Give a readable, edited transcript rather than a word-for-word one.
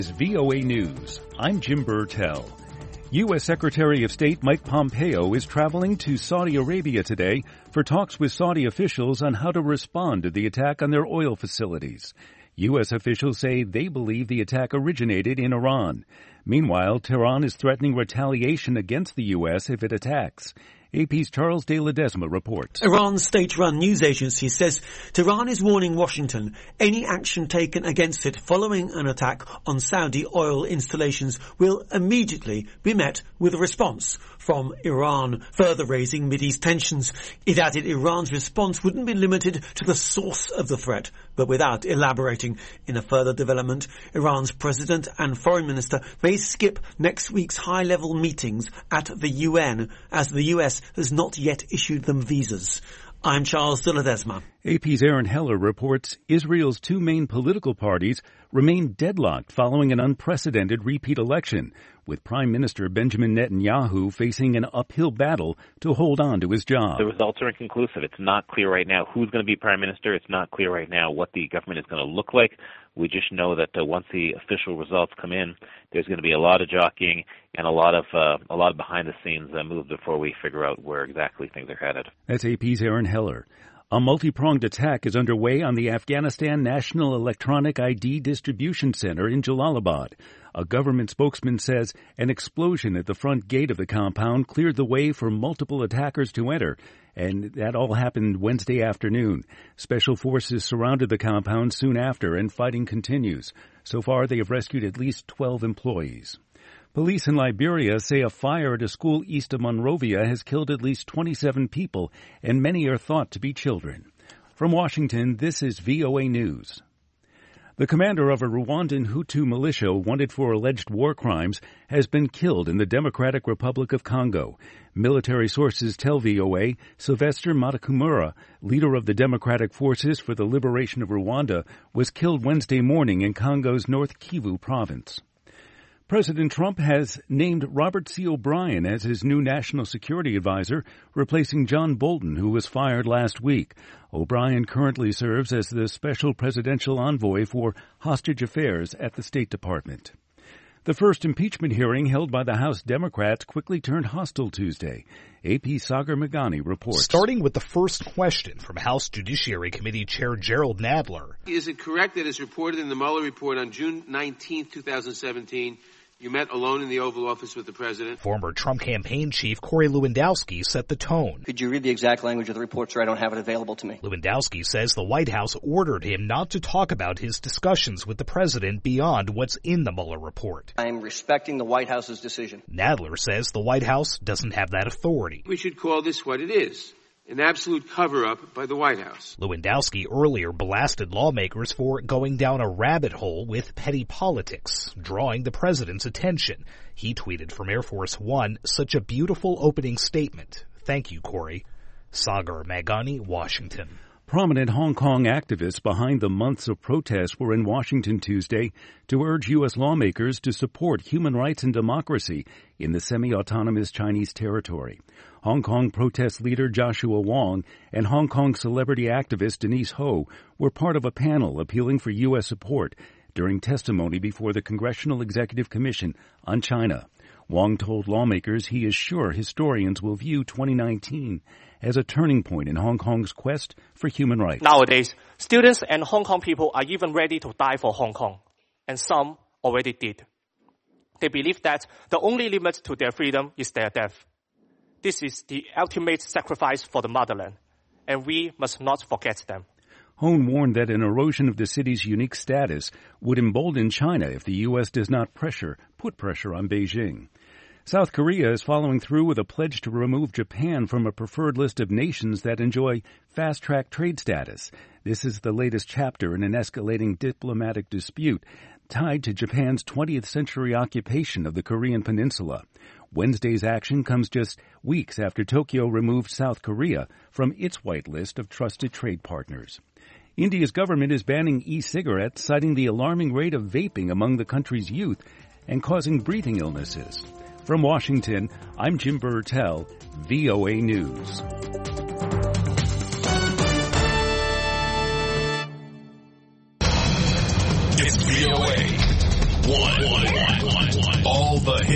VOA News. I'm Jim Burtell. U.S. Secretary of State Mike Pompeo is traveling to Saudi Arabia today for talks with Saudi officials on how to respond to the attack on their oil facilities. U.S. officials say they believe the attack originated in Iran. Meanwhile, Tehran is threatening retaliation against the U.S. if it attacks. AP's Charles de Ledesma reports. Iran's state-run news agency says Tehran is warning Washington any action taken against it following an attack on Saudi oil installations will immediately be met with a response from Iran, further raising Mideast tensions. It added Iran's response wouldn't be limited to the source of the threat, but without elaborating. In a further development, Iran's president and foreign minister may skip next week's high-level meetings at the UN, as the US has not yet issued them visas. I'm Charles de Ledesma. AP's Aaron Heller reports Israel's two main political parties remain deadlocked following an unprecedented repeat election, with Prime Minister Benjamin Netanyahu facing an uphill battle to hold on to his job. The results are inconclusive. It's not clear right now who's going to be Prime Minister. It's not clear right now what the government is going to look like. We just know that once the official results come in, there's going to be a lot of jockeying and a lot of behind the scenes move before we figure out where exactly things are headed. That's AP's Aaron Heller. A multi-pronged attack is underway on the Afghanistan National Electronic ID Distribution Center in Jalalabad. A government spokesman says an explosion at the front gate of the compound cleared the way for multiple attackers to enter, and that all happened Wednesday afternoon. Special forces surrounded the compound soon after, and fighting continues. So far, they have rescued at least 12 employees. Police in Liberia say a fire at a school east of Monrovia has killed at least 27 people, and many are thought to be children. From Washington, this is VOA News. The commander of a Rwandan Hutu militia wanted for alleged war crimes has been killed in the Democratic Republic of Congo. Military sources tell VOA Sylvester Matakumura, leader of the Democratic Forces for the Liberation of Rwanda, was killed Wednesday morning in Congo's North Kivu province. President Trump has named Robert C. O'Brien as his new national security advisor, replacing John Bolton, who was fired last week. O'Brien currently serves as the special presidential envoy for hostage affairs at the State Department. The first impeachment hearing held by the House Democrats quickly turned hostile Tuesday. AP Sagar Meghani reports. Starting with the first question from House Judiciary Committee Chair Gerald Nadler. Is it correct that as reported in the Mueller report on June 19, 2017, you met alone in the Oval Office with the president? Former Trump campaign chief Corey Lewandowski set the tone. Could you read the exact language of the report, sir? I don't have it available to me. Lewandowski says the White House ordered him not to talk about his discussions with the president beyond what's in the Mueller report. I am respecting the White House's decision. Nadler says the White House doesn't have that authority. We should call this what it is. An absolute cover-up by the White House. Lewandowski earlier blasted lawmakers for going down a rabbit hole with petty politics, drawing the president's attention. He tweeted from Air Force One, "Such a beautiful opening statement. Thank you, Corey." Sagar Meghani, Washington. Prominent Hong Kong activists behind the months of protests were in Washington Tuesday to urge U.S. lawmakers to support human rights and democracy in the semi-autonomous Chinese territory. Hong Kong protest leader Joshua Wong and Hong Kong celebrity activist Denise Ho were part of a panel appealing for U.S. support during testimony before the Congressional Executive Commission on China. Wong told lawmakers he is sure historians will view 2019 as a turning point in Hong Kong's quest for human rights. Nowadays, students and Hong Kong people are even ready to die for Hong Kong, and some already did. They believe that the only limit to their freedom is their death. This is the ultimate sacrifice for the motherland, and we must not forget them. Hone warned that an erosion of the city's unique status would embolden China if the U.S. does not put pressure on Beijing. South Korea is following through with a pledge to remove Japan from a preferred list of nations that enjoy fast-track trade status. This is the latest chapter in an escalating diplomatic dispute tied to Japan's 20th century occupation of the Korean peninsula. Wednesday's action comes just weeks after Tokyo removed South Korea from its white list of trusted trade partners. India's government is banning e-cigarettes, citing the alarming rate of vaping among the country's youth and causing breathing illnesses. From Washington, I'm Jim Burtell, VOA News. It's VOA 1. one.